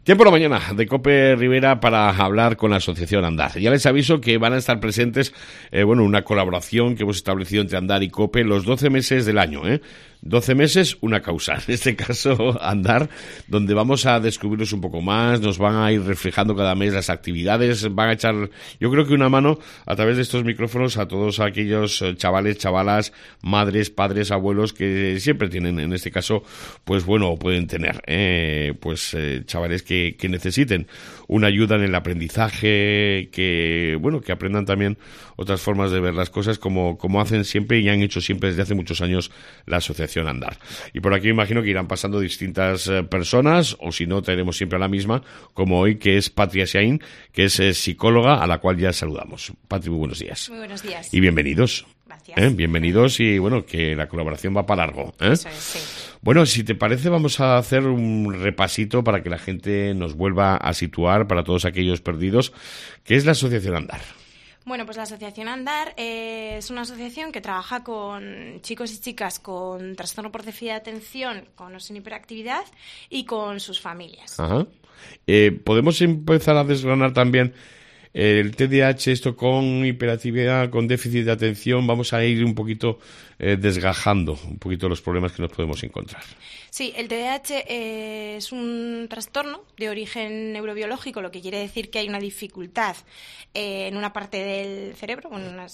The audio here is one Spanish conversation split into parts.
Tiempo por la mañana de COPE Rivera para hablar con la Asociación Andar. Ya les aviso que van a estar presentes, una colaboración que hemos establecido entre Andar y COPE los 12 meses del año, 12 meses, una causa. En este caso, Andar, donde vamos a descubrirnos un poco más, nos van a ir reflejando cada mes las actividades, van a echar, yo creo que una mano a través de estos micrófonos a todos aquellos chavales, chavalas, madres, padres, abuelos que siempre tienen, en este caso, pueden tener, chavales que necesiten una ayuda en el aprendizaje, que aprendan también otras formas de ver las cosas como hacen siempre y han hecho siempre desde hace muchos años la Asociación Andar. Y por aquí me imagino que irán pasando distintas personas, o si no, tenemos siempre a la misma, como hoy, que es Patria Shain, que es psicóloga, a la cual ya saludamos. Patri, muy buenos días. Muy buenos días. Y bienvenidos. Gracias. Bienvenidos y que la colaboración va para largo. Eso es, sí. Bueno, si te parece, vamos a hacer un repasito para que la gente nos vuelva a situar, para todos aquellos perdidos, que es la Asociación Andar. Bueno, pues la Asociación Andar es una asociación que trabaja con chicos y chicas con trastorno por déficit de atención, con o sin hiperactividad y con sus familias. Ajá. Podemos empezar a desgranar también el TDAH, esto con hiperactividad, con déficit de atención. Vamos a ir un poquito desgajando un poquito los problemas que nos podemos encontrar. Sí, el TDAH es un trastorno de origen neurobiológico, lo que quiere decir que hay una dificultad en una parte del cerebro.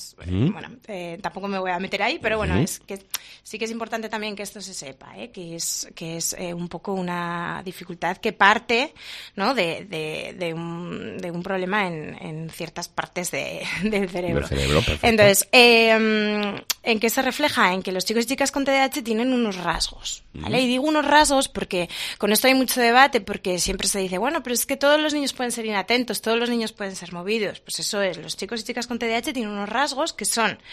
Tampoco me voy a meter ahí, pero es que sí que es importante también que esto se sepa, que es un poco una dificultad que parte, ¿no?, de un problema en ciertas partes del cerebro. Del cerebro, perfecto. Entonces, ¿en qué se refleja? En que los chicos y chicas con TDAH tienen unos rasgos, ¿vale? Y digo unos rasgos porque con esto hay mucho debate, porque siempre se dice, pero es que todos los niños pueden ser inatentos, todos los niños pueden ser movidos. Pues eso es, los chicos y chicas con TDAH tienen unos rasgos que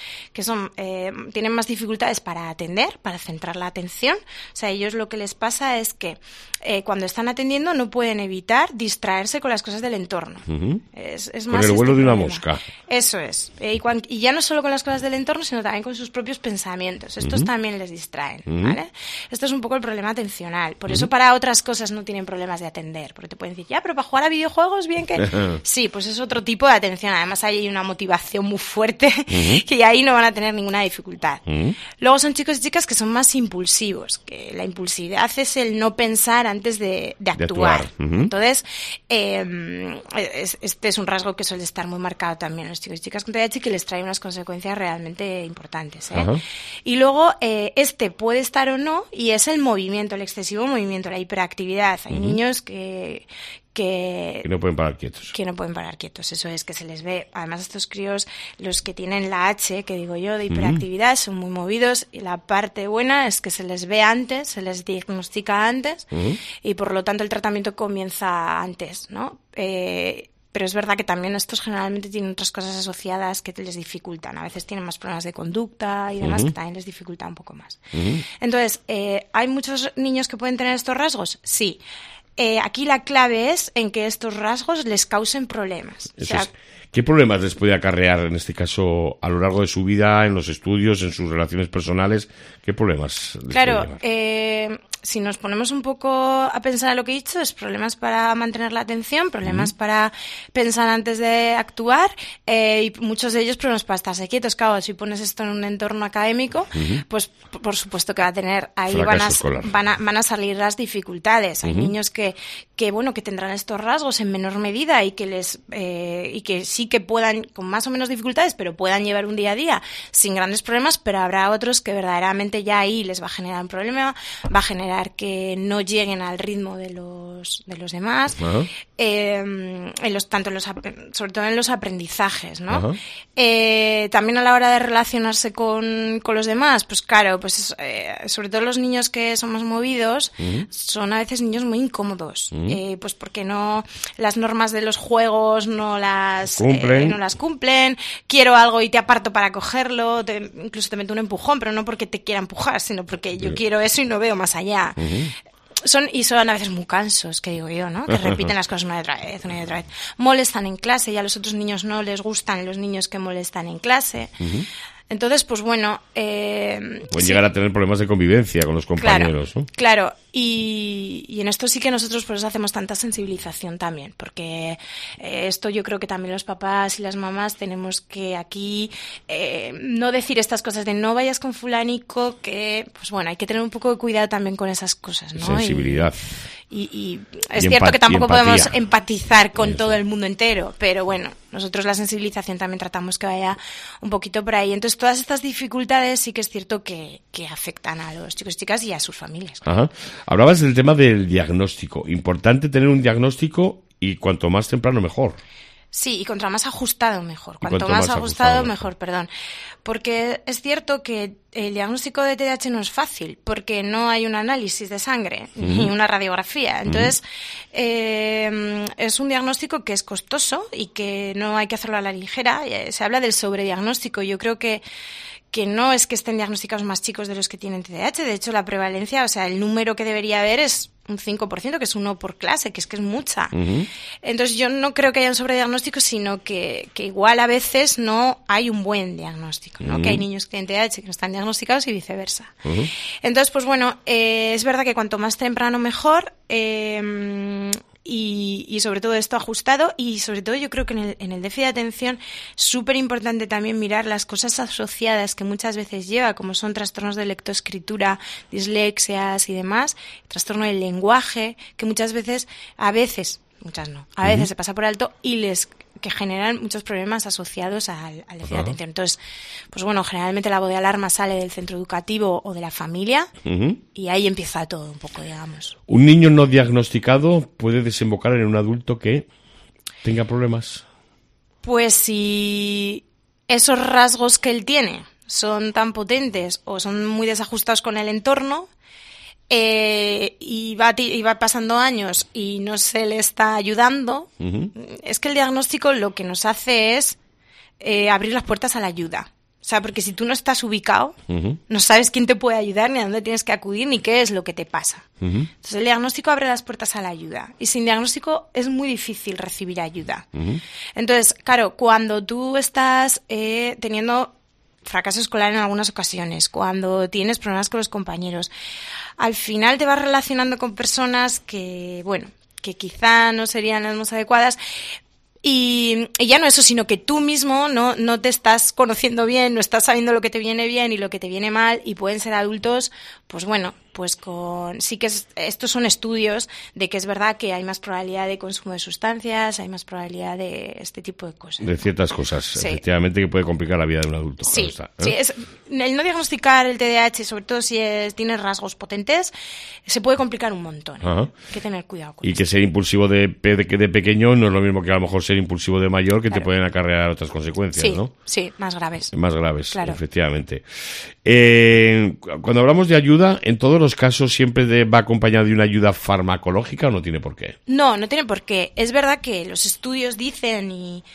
tienen más dificultades para atender, para centrar la atención. O sea, ellos lo que les pasa es que cuando están atendiendo no pueden evitar distraerse con las cosas del entorno. Es con más el vuelo de una problema. mosca. Eso es. Y ya no solo con las cosas del entorno, sino también con sus propios pensamientos. Estos también les distraen, ¿vale? Esto es un poco el problema atencional. Por eso para otras cosas no tienen problemas de atender. Porque te pueden decir, pero para jugar a videojuegos, bien que... Sí, pues es otro tipo de atención. Además hay una motivación muy fuerte que ahí no van a tener ninguna dificultad. Luego son chicos y chicas que son más impulsivos. Que la impulsividad es el no pensar antes de actuar. Entonces, este es un rasgo que suele estar muy marcado también en los chicos y chicas con TDAH y que les trae unas consecuencias realmente importantes. Y luego, puede estar o no, y es el movimiento, el excesivo movimiento, la hiperactividad. Hay niños que no pueden parar quietos. Que no pueden parar quietos, eso es, que se les ve. Además, estos críos, los que tienen la H, que digo yo, de hiperactividad, son muy movidos, y la parte buena es que se les ve antes, se les diagnostica antes, y por lo tanto el tratamiento comienza antes, ¿no? Pero es verdad que también estos generalmente tienen otras cosas asociadas que les dificultan. A veces tienen más problemas de conducta y demás que también les dificulta un poco más. Entonces, ¿hay muchos niños que pueden tener estos rasgos? Sí. Aquí la clave es en que estos rasgos les causen problemas. ¿Qué problemas les puede acarrear, en este caso, a lo largo de su vida, en los estudios, en sus relaciones personales? ¿Qué problemas les puede llevar? Si nos ponemos un poco a pensar en lo que he dicho, es problemas para mantener la atención, problemas para pensar antes de actuar, y muchos de ellos problemas para estarse quietos. Claro, si pones esto en un entorno académico, pues por supuesto que va a tener, ahí van a salir las dificultades. Hay niños que tendrán estos rasgos en menor medida y que sí que puedan, con más o menos dificultades, pero puedan llevar un día a día sin grandes problemas, pero habrá otros que verdaderamente ya ahí les va a generar un problema, va a generar que no lleguen al ritmo de los demás, sobre todo en los aprendizajes, ¿no? También a la hora de relacionarse con los demás, pues claro, sobre todo los niños que son más movidos, son a veces niños muy incómodos, pues porque las normas de los juegos no las cumplen, quiero algo y te aparto para cogerlo, incluso te meto un empujón, pero no porque te quiera empujar, sino porque yo quiero eso y no veo más allá. Son a veces muy cansos, que digo yo, ¿no? Que repiten las cosas una y otra vez. Molestan en clase y a los otros niños no les gustan los niños que molestan en clase. Entonces, pues bueno... Pueden llegar a tener problemas de convivencia con los compañeros, claro, ¿no? Claro, y en esto sí que nosotros por eso hacemos tanta sensibilización también, porque esto yo creo que también los papás y las mamás tenemos que aquí no decir estas cosas de no vayas con fulanico, que pues bueno, hay que tener un poco de cuidado también con esas cosas, ¿no? Sensibilidad. Y es cierto que tampoco podemos empatizar con todo el mundo entero, pero bueno, nosotros la sensibilización también tratamos que vaya un poquito por ahí. Entonces, todas estas dificultades sí que es cierto que afectan a los chicos y chicas y a sus familias. Ajá. Hablabas del tema del diagnóstico. Importante tener un diagnóstico y cuanto más temprano mejor. Sí, y cuanto más ajustado mejor. Cuanto más ajustado mejor, perdón. Porque es cierto que el diagnóstico de TDAH no es fácil, porque no hay un análisis de sangre ni una radiografía. Entonces, es un diagnóstico que es costoso y que no hay que hacerlo a la ligera. Se habla del sobrediagnóstico. Yo creo que no es que estén diagnosticados más chicos de los que tienen TDAH. De hecho, la prevalencia, o sea, el número que debería haber es un 5%, que es uno por clase, que es mucha. Entonces, yo no creo que haya un sobrediagnóstico, sino que igual a veces no hay un buen diagnóstico, ¿no? Que hay niños que tienen TDAH que no están diagnosticados y viceversa. Entonces, pues bueno, es verdad que cuanto más temprano mejor, y sobre todo esto ajustado, y sobre todo yo creo que en el déficit de atención súper importante también mirar las cosas asociadas que muchas veces lleva, como son trastornos de lectoescritura, dislexias y demás, trastorno del lenguaje, que muchas veces se pasa por alto y que generan muchos problemas asociados al déficit de atención. Entonces, pues bueno, generalmente la voz de alarma sale del centro educativo o de la familia y ahí empieza todo un poco, digamos. ¿Un niño no diagnosticado puede desembocar en un adulto que tenga problemas? Pues si esos rasgos que él tiene son tan potentes o son muy desajustados con el entorno, y va pasando años y no se le está ayudando, es que el diagnóstico lo que nos hace es abrir las puertas a la ayuda. O sea, porque si tú no estás ubicado, no sabes quién te puede ayudar, ni a dónde tienes que acudir, ni qué es lo que te pasa. Entonces el diagnóstico abre las puertas a la ayuda. Y sin diagnóstico es muy difícil recibir ayuda. Entonces, claro, cuando tú estás teniendo fracaso escolar en algunas ocasiones, cuando tienes problemas con los compañeros, al final te vas relacionando con personas que, bueno, que quizá no serían las más adecuadas. Y ya no eso, sino que tú mismo no te estás conociendo bien, no estás sabiendo lo que te viene bien y lo que te viene mal, y pueden ser adultos, pues bueno, pues estos son estudios de que es verdad que hay más probabilidad de consumo de sustancias, hay más probabilidad de este tipo de cosas. De ciertas cosas, efectivamente, que puede complicar la vida de un adulto. Sí, claro está, el no diagnosticar el TDAH, sobre todo si tiene rasgos potentes, se puede complicar un montón. Hay que tener cuidado con eso. Y que ser impulsivo de pequeño no es lo mismo que a lo mejor ser impulsivo de mayor, que te pueden acarrear otras consecuencias, ¿no? Sí, más graves. Más graves, claro. Efectivamente. Cuando hablamos de ayuda, en todos los casos siempre va acompañado de una ayuda farmacológica, ¿o no tiene por qué? No tiene por qué. Es verdad que los estudios dicen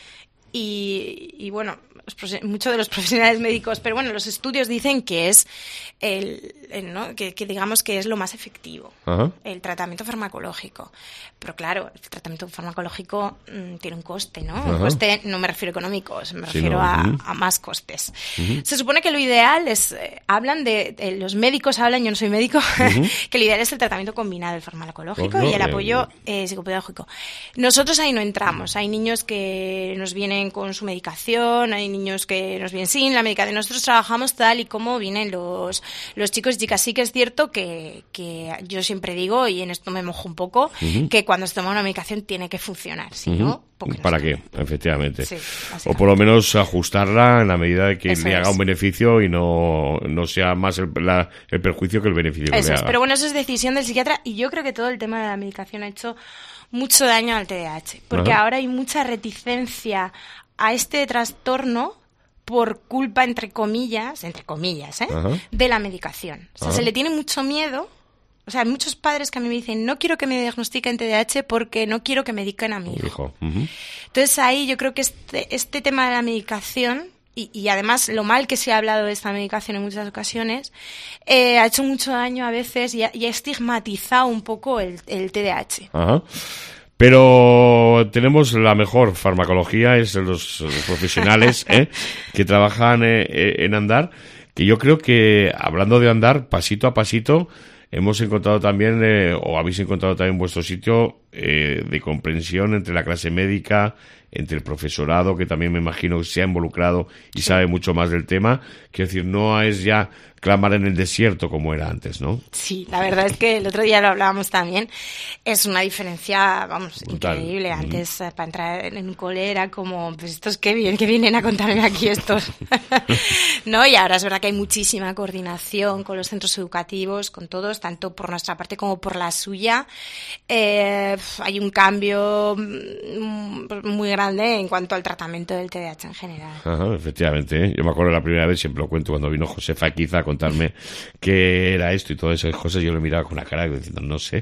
y bueno, muchos de los profesionales médicos, pero bueno, los estudios dicen que es que digamos que es lo más efectivo, el tratamiento farmacológico. Pero claro, el tratamiento farmacológico tiene un coste, ¿no? Un coste, no me refiero a económico, me refiero a más costes. Se supone que lo ideal es, los médicos hablan, yo no soy médico, que lo ideal es el tratamiento combinado, el farmacológico y el apoyo psicopedagógico. Nosotros ahí no entramos. Hay niños que nos vienen con su medicación, hay niños que nos vienen sin la medicación. Nosotros trabajamos tal y como vienen los chicos y chicas. Sí que es cierto que yo siempre digo, y en esto me mojo un poco, que cuando se toma una medicación tiene que funcionar, si no, ¿para qué? Efectivamente. Sí, o por lo menos ajustarla en la medida de que le haga un beneficio y no sea más el perjuicio que el beneficio que le haga. Pero bueno, eso es decisión del psiquiatra, y yo creo que todo el tema de la medicación ha hecho mucho daño al TDAH, porque ahora hay mucha reticencia a este trastorno por culpa, entre comillas, de la medicación. O sea, se le tiene mucho miedo. O sea, hay muchos padres que a mí me dicen, no quiero que me diagnostiquen TDAH porque no quiero que mediquen a mi hijo. Entonces ahí yo creo que este tema de la medicación, y además lo mal que se ha hablado de esta medicación en muchas ocasiones, ha hecho mucho daño a veces y ha estigmatizado un poco el TDAH. Pero tenemos la mejor farmacología, es los profesionales que trabajan en Andar, que yo creo que, hablando de andar, pasito a pasito, hemos encontrado también, o habéis encontrado también vuestro sitio de comprensión entre la clase médica, entre el profesorado, que también me imagino que se ha involucrado y sabe mucho más del tema. Quiero decir, no es ya clamar en el desierto como era antes, ¿no? Sí, la verdad es que el otro día lo hablábamos también. Es una diferencia, vamos, brutal, increíble. Antes, para entrar en un cole era como, pues estos que vienen a contarme aquí estos. ¿No? Y ahora es verdad que hay muchísima coordinación con los centros educativos, con todos, tanto por nuestra parte como por la suya. Hay un cambio muy grande en cuanto al tratamiento del TDAH en general. Ajá, efectivamente. Yo me acuerdo la primera vez, siempre lo cuento, cuando vino Josefa Aquiza a contarme qué era esto y todas esas cosas, yo le miraba con una cara diciendo, no sé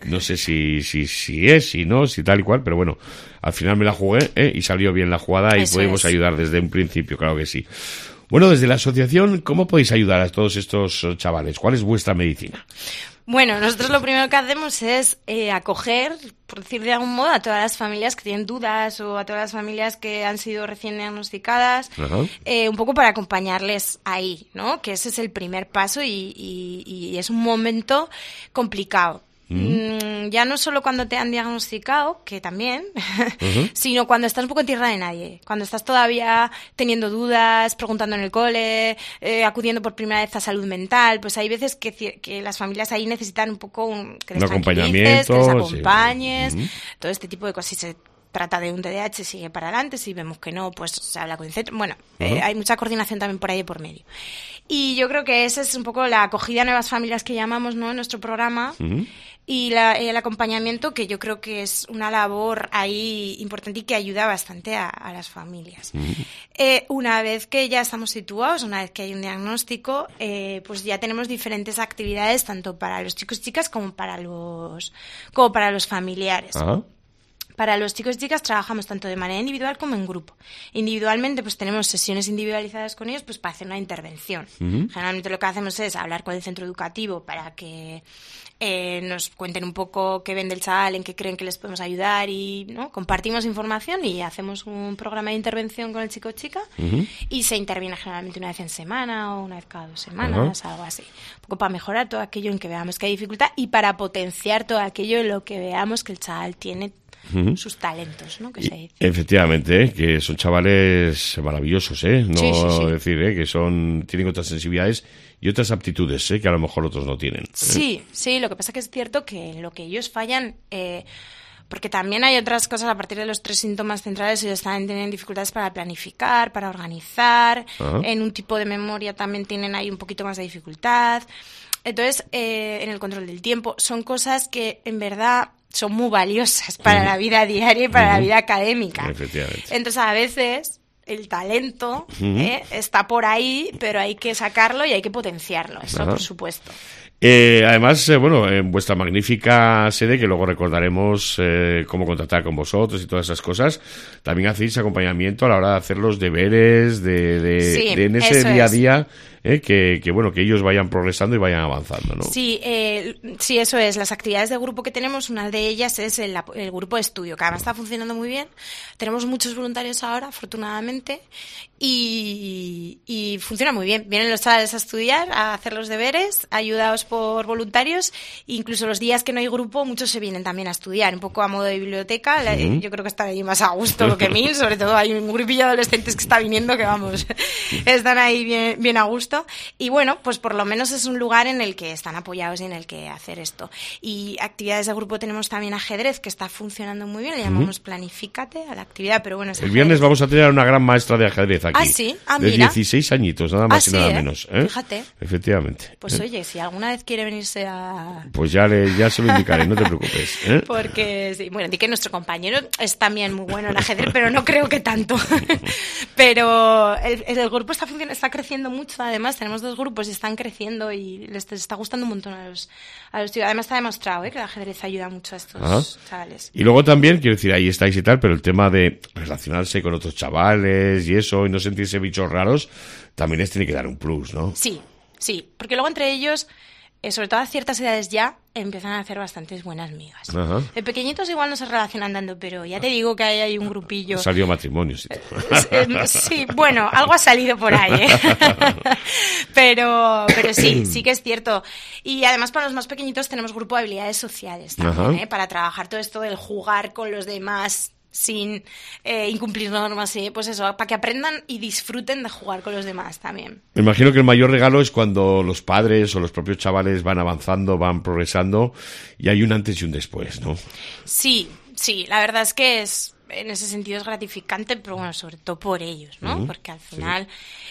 si es, si no, si tal y cual, pero bueno, al final me la jugué y salió bien la jugada y Eso pudimos es. ayudar desde un principio, claro que sí. Bueno, desde la asociación, ¿cómo podéis ayudar a todos estos chavales? ¿Cuál es vuestra medicina? Bueno, nosotros lo primero que hacemos es acoger, por decir de algún modo, a todas las familias que tienen dudas o a todas las familias que han sido recién diagnosticadas, un poco para acompañarles ahí, ¿no? Que ese es el primer paso y es un momento complicado. Ya no solo cuando te han diagnosticado, que también, sino cuando estás un poco en tierra de nadie, cuando estás todavía teniendo dudas, preguntando en el cole, acudiendo por primera vez a salud mental, pues hay veces que las familias ahí necesitan un poco que les acompañamiento, que les acompañes, sí. Todo este tipo de cosas. Si se trata de un TDAH, sigue para adelante, si vemos que no, pues se habla con el centro. Bueno, hay mucha coordinación también por ahí por medio. Y yo creo que esa es un poco la acogida a nuevas familias que llamamos, ¿no?, en nuestro programa. Y el acompañamiento, que yo creo que es una labor ahí importante y que ayuda bastante a las familias. Una vez que ya estamos situados, una vez que hay un diagnóstico, pues ya tenemos diferentes actividades tanto para los chicos y chicas como para los familiares. Para los chicos y chicas trabajamos tanto de manera individual como en grupo. Individualmente, pues tenemos sesiones individualizadas con ellos, pues para hacer una intervención. Generalmente lo que hacemos es hablar con el centro educativo para que nos cuenten un poco qué ven del chaval, en qué creen que les podemos ayudar y, ¿no?, compartimos información y hacemos un programa de intervención con el chico o chica y se interviene generalmente una vez en semana o una vez cada 2 semanas, algo así. Un poco para mejorar todo aquello en que veamos que hay dificultad y para potenciar todo aquello en lo que veamos que el chaval tiene sus talentos, ¿no?, que se dice. Efectivamente, que son chavales maravillosos, no Sí. decir que tienen otras sensibilidades y otras aptitudes, que a lo mejor otros no tienen. Sí, lo que pasa que es cierto que en lo que ellos fallan, porque también hay otras cosas a partir de los 3 síntomas centrales, ellos también tienen dificultades para planificar, para organizar, en un tipo de memoria también tienen ahí un poquito más de dificultad. Entonces, en el control del tiempo, son cosas que en verdad son muy valiosas para la vida diaria y para la vida académica. Efectivamente. Entonces, a veces el talento está por ahí, pero hay que sacarlo y hay que potenciarlo, eso por supuesto. Además, en vuestra magnífica sede, que luego recordaremos cómo contactar con vosotros y todas esas cosas, también hacéis acompañamiento a la hora de hacer los deberes en ese día a día, que ellos vayan progresando y vayan avanzando, ¿no? Sí, eso es. Las actividades de grupo que tenemos, una de ellas es el grupo de estudio, que además está funcionando muy bien. Tenemos muchos voluntarios ahora, afortunadamente, y funciona muy bien. Vienen los chavales a estudiar, a hacer los deberes, ayudados por voluntarios. Incluso los días que no hay grupo, muchos se vienen también a estudiar, un poco a modo de biblioteca. Yo creo que están ahí más a gusto que 1000, sobre todo hay un grupillo de adolescentes que está viniendo que, vamos, están ahí bien a gusto. Y bueno, pues por lo menos es un lugar en el que están apoyados y en el que hacer esto. Y actividades de grupo tenemos también ajedrez, que está funcionando muy bien, le llamamos Planifícate a la actividad, pero bueno, es el viernes vamos a tener a una gran maestra de ajedrez aquí. Ah, sí, de mira. 16 añitos, nada más y nada menos. Fíjate. Efectivamente. Pues oye, si alguna vez quiere venirse a... Pues ya se lo indicaré, no te preocupes. Porque, sí, bueno, di que nuestro compañero es también muy bueno en ajedrez, pero no creo que tanto. Pero el grupo está creciendo mucho, además, tenemos 2 grupos y están creciendo y les está gustando un montón a los chicos. Además está demostrado que el ajedrez ayuda mucho a estos chavales. Y luego también, quiero decir, ahí estáis y tal, pero el tema de relacionarse con otros chavales y eso, y no sentirse bichos raros, también les tiene que dar un plus, ¿no? Sí, porque luego entre ellos sobre todo a ciertas edades ya, empiezan a hacer bastantes buenas migas. Ajá. De pequeñitos igual no se relacionan tanto, pero ya te digo que hay un grupillo. Salió matrimonio, sí. Sí, bueno, algo ha salido por ahí, ¿eh? Pero sí que es cierto. Y además para los más pequeñitos tenemos grupo de habilidades sociales también, ¿eh? Para trabajar todo esto del jugar con los demás sin incumplir normas, pues eso, para que aprendan y disfruten de jugar con los demás también. Me imagino que el mayor regalo es cuando los padres o los propios chavales van avanzando, van progresando y hay un antes y un después, ¿no? Sí, la verdad es que en ese sentido es gratificante, pero bueno, sobre todo por ellos, ¿no? Porque al final,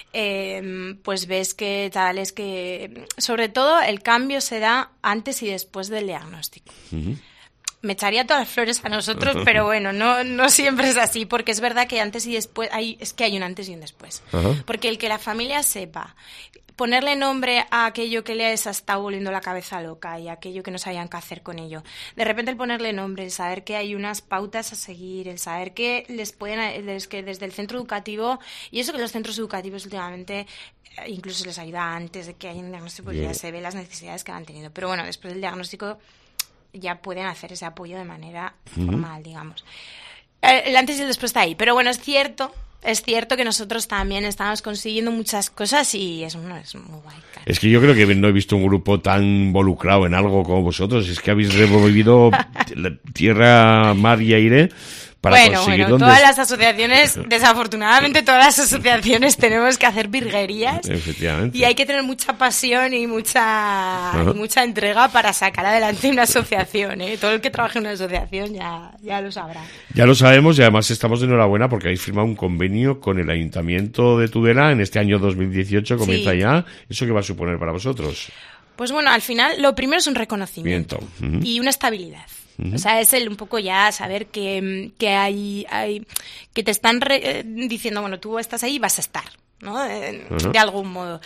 pues ves que chavales que, sobre todo el cambio se da antes y después del diagnóstico. Me echaría todas las flores a nosotros, pero bueno, no siempre es así, porque es verdad que antes y después hay un antes y un después. Porque el que la familia sepa ponerle nombre a aquello que les ha estado volviendo la cabeza loca y aquello que no sabían qué hacer con ello. De repente el ponerle nombre, el saber que hay unas pautas a seguir, el saber que que desde el centro educativo, y eso que los centros educativos últimamente incluso les ayuda antes de que haya un diagnóstico, porque ya se ve las necesidades que han tenido. Pero bueno, después del diagnóstico ya pueden hacer ese apoyo de manera formal, digamos. El antes y el después está ahí. Pero bueno, es cierto que nosotros también estamos consiguiendo muchas cosas y es muy guay. Claro. Es que yo creo que no he visto un grupo tan involucrado en algo como vosotros. Es que habéis removido tierra, mar y aire para conseguir todas las asociaciones, desafortunadamente todas las asociaciones tenemos que hacer virguerías. Efectivamente. Y hay que tener mucha pasión y mucha entrega para sacar adelante una asociación, ¿eh? Todo el que trabaje en una asociación ya lo sabrá. Ya lo sabemos y además estamos de enhorabuena porque habéis firmado un convenio con el Ayuntamiento de Tudela en este año 2018, comienza ya. ¿Eso qué va a suponer para vosotros? Pues bueno, al final lo primero es un reconocimiento y una estabilidad. O sea, es un poco ya saber que hay que te están diciendo, bueno, tú estás ahí y vas a estar, ¿no? De algún modo.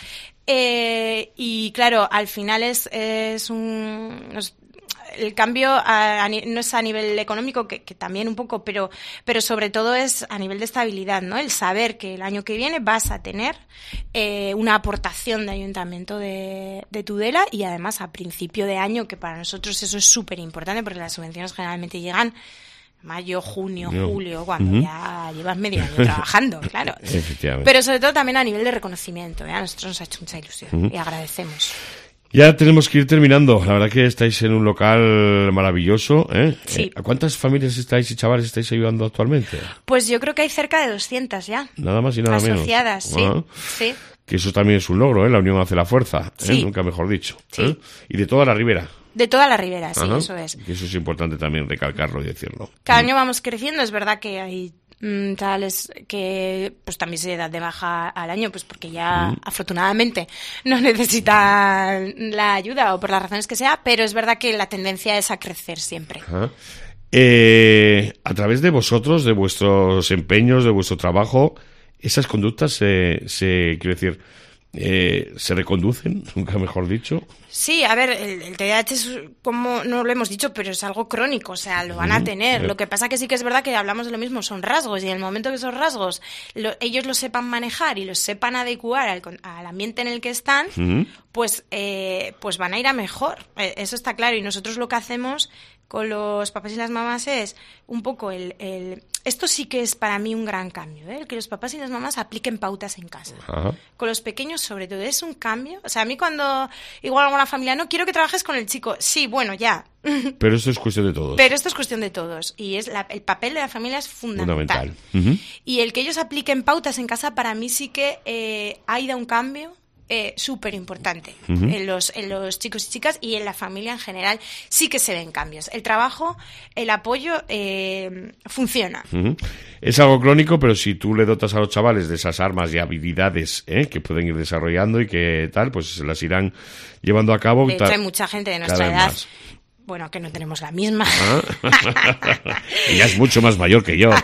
Y claro, al final el cambio no es a nivel económico, que también un poco, pero sobre todo es a nivel de estabilidad, ¿no? El saber que el año que viene vas a tener una aportación de Ayuntamiento de Tudela y además a principio de año, que para nosotros eso es súper importante porque las subvenciones generalmente llegan mayo, junio, julio, cuando ya llevas medio año trabajando, claro. Pero sobre todo también a nivel de reconocimiento, ¿eh? A nosotros nos ha hecho mucha ilusión y agradecemos. Ya tenemos que ir terminando. La verdad que estáis en un local maravilloso, ¿eh? Sí. ¿A cuántas familias estáis y chavales estáis ayudando actualmente? Pues yo creo que hay cerca de 200 ya. Nada más y nada menos. Asociadas, sí. Que eso también es un logro, ¿eh? La unión hace la fuerza, sí. Nunca mejor dicho. Sí. Y de toda la ribera. De toda la ribera, sí, eso es. Y eso es importante también recalcarlo y decirlo. Cada año vamos creciendo, es verdad que hay chavales que pues también se dan de baja al año, pues porque ya afortunadamente no necesitan la ayuda o por las razones que sea, pero es verdad que la tendencia es a crecer siempre. A través de vosotros, de vuestros empeños, de vuestro trabajo, esas conductas quiero decir, se reconducen, nunca mejor dicho. Sí, a ver, el TDAH es, como no lo hemos dicho, pero es algo crónico, o sea, lo van a tener. Lo que pasa que sí que es verdad que hablamos de lo mismo, son rasgos, y en el momento que esos rasgos ellos los sepan manejar y los sepan adecuar al ambiente en el que están, pues van a ir a mejor. Eso está claro, y nosotros lo que hacemos con los papás y las mamás es un poco esto sí que es para mí un gran cambio, ¿eh? El que los papás y las mamás apliquen pautas en casa. Ajá. Con los pequeños sobre todo, es un cambio. O sea, a mí cuando igual alguna familia, no quiero que trabajes con el chico, sí, bueno, ya. Pero esto es cuestión de todos. Pero esto es cuestión de todos y el papel de la familia es fundamental. Y el que ellos apliquen pautas en casa para mí sí que ha ido a un cambio súper importante en los chicos y chicas y en la familia en general. Sí que se ven cambios. El trabajo, el apoyo funciona. Es algo crónico, pero si tú le dotas a los chavales de esas armas y habilidades que pueden ir desarrollando y que tal, pues se las irán llevando a cabo. De hecho, hay mucha gente de nuestra edad más. Bueno, que no tenemos la misma. Ella es mucho más mayor que yo.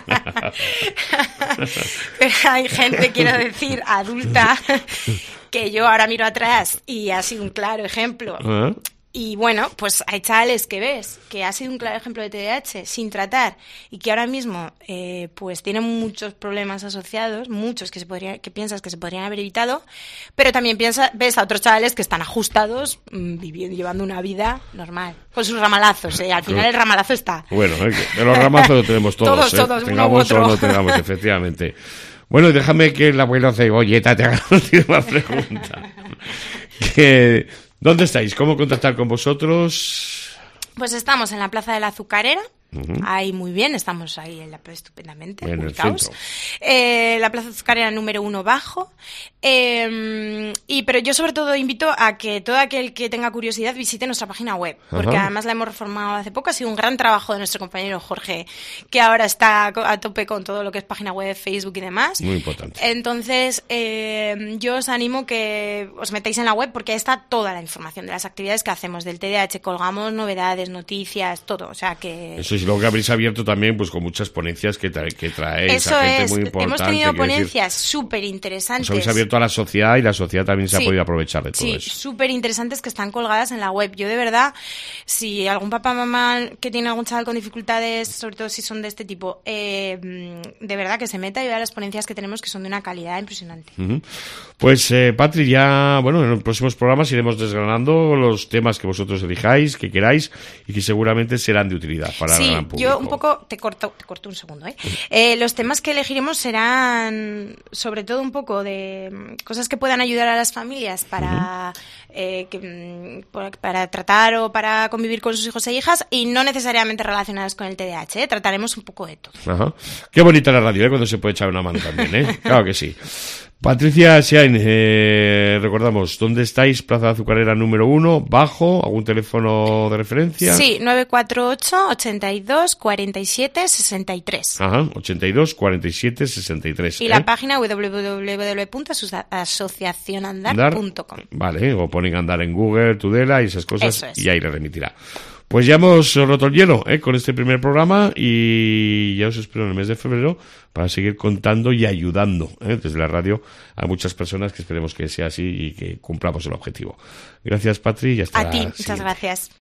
Pero hay gente, quiero decir, adulta, que yo ahora miro atrás y ha sido un claro ejemplo. Y bueno, pues hay chavales que ves que ha sido un claro ejemplo de TDAH sin tratar y que ahora mismo pues tienen muchos problemas asociados, muchos que piensas que se podrían haber evitado, pero también ves a otros chavales que están ajustados, llevando una vida normal, con sus ramalazos, al final el ramalazo está. Bueno, de los ramazos lo tenemos todos, todos, tengamos uno u otro. o no tengamos, efectivamente. Bueno, déjame que el abuelo Cebolleta te haga la última pregunta. ¿Dónde estáis? ¿Cómo contactar con vosotros? Pues estamos en la Plaza de la Azucarera. Ahí muy bien, estamos ahí estupendamente en ubicados. La Plaza Azucarera número 1 bajo. Pero yo sobre todo invito a que todo aquel que tenga curiosidad visite nuestra página web, porque además la hemos reformado hace poco. Ha sido un gran trabajo de nuestro compañero Jorge, que ahora está a tope con todo lo que es página web, Facebook y demás. Muy importante. Entonces, yo os animo que os metáis en la web, porque ahí está toda la información de las actividades que hacemos del TDAH. Colgamos novedades, noticias, todo. O sea que... Eso es lo que habréis abierto también, pues con muchas ponencias que traéis Eso a gente es. muy importante. Hemos tenido ponencias súper interesantes. Os habéis abierto a la sociedad y la sociedad también se ha podido aprovechar de todo eso. Sí, súper interesantes que están colgadas en la web. Yo de verdad, si algún papá o mamá que tiene algún chaval con dificultades, sobre todo si son de este tipo, de verdad que se meta y vea las ponencias que tenemos, que son de una calidad impresionante. Pues Patri, ya, bueno, en los próximos programas iremos desgranando los temas que vosotros elijáis, que queráis y que seguramente serán de utilidad para el gran público. Yo un poco, te corto un segundo, los temas que elegiremos serán sobre todo un poco de cosas que puedan ayudar a las familias para tratar o para convivir con sus hijos e hijas, y no necesariamente relacionadas con el TDAH, trataremos un poco de todo. Ajá. Qué bonita la radio, cuando se puede echar una mano también, Claro que sí. Patricia Xiain, recordamos, ¿dónde estáis? Plaza Azucarera número 1, bajo, ¿algún teléfono de referencia? Sí, 948 82 47 63. Ajá, 82 47 63. Y la página www.asociacionandar.com. Vale, o ponen Andar en Google, Tudela y esas cosas, Eso es. Y ahí le remitirá. Pues ya hemos roto el hielo con este primer programa, y ya os espero en el mes de febrero para seguir contando y ayudando desde la radio a muchas personas, que esperemos que sea así y que cumplamos el objetivo. Gracias, Patri, y hasta a la ti, siguiente. muchas gracias.